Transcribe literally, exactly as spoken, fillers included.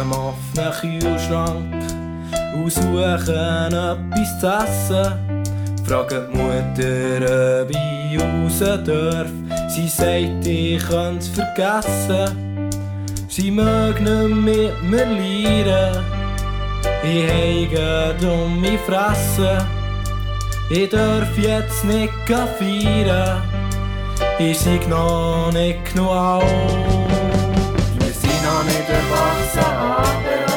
dem offenen Kühlschrank und suchen etwas zu essen. Fragt die Mutter, ob ich raus darf. Sie sagt, ich könnte es vergessen. Sie mög nicht mit mir leiden. Ich habe dumme Fresse. Ich darf jetzt nicht feiern. Ich sei noch nicht genug alt. Wir sind noch nicht erwachsen, aber